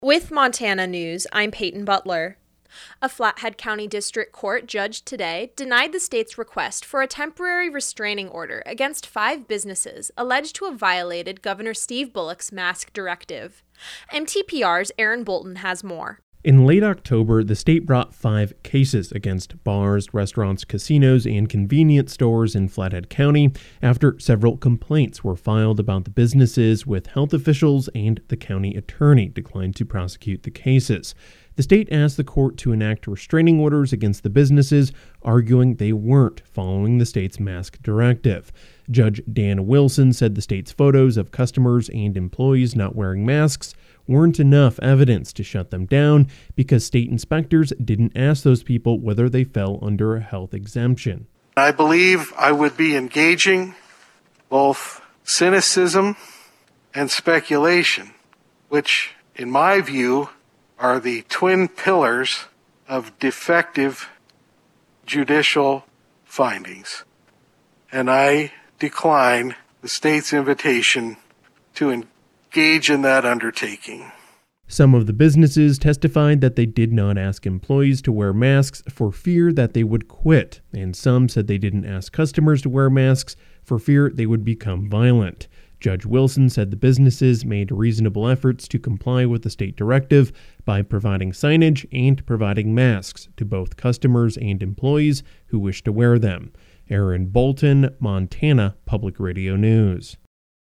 With Montana News, I'm Peyton Butler. A Flathead County District Court judge today denied the state's request for a temporary restraining order against 5 businesses alleged to have violated Governor Steve Bullock's mask directive. MTPR's Aaron Bolton has more. In late October, the state brought 5 cases against bars, restaurants, casinos, and convenience stores in Flathead County after several complaints were filed about the businesses, with health officials and the county attorney declined to prosecute the cases. The state asked the court to enact restraining orders against the businesses, arguing they weren't following the state's mask directive. Judge Dan Wilson said the state's photos of customers and employees not wearing masks weren't enough evidence to shut them down because state inspectors didn't ask those people whether they fell under a health exemption. I believe I would be engaging both cynicism and speculation, which, in my view, are the twin pillars of defective judicial findings. And I decline the state's invitation to engage in that undertaking. Some of the businesses testified that they did not ask employees to wear masks for fear that they would quit, and some said they didn't ask customers to wear masks for fear they would become violent. Judge Wilson said the businesses made reasonable efforts to comply with the state directive by providing signage and providing masks to both customers and employees who wish to wear them. Aaron Bolton, Montana Public Radio News.